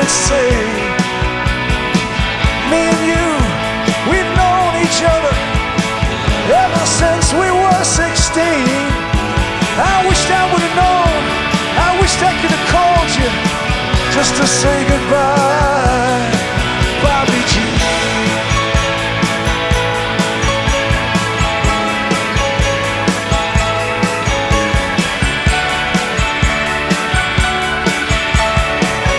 say. Me and you, we've known each other ever since we were 16. I wished I would have known, I wished I could have called you just to say goodbye.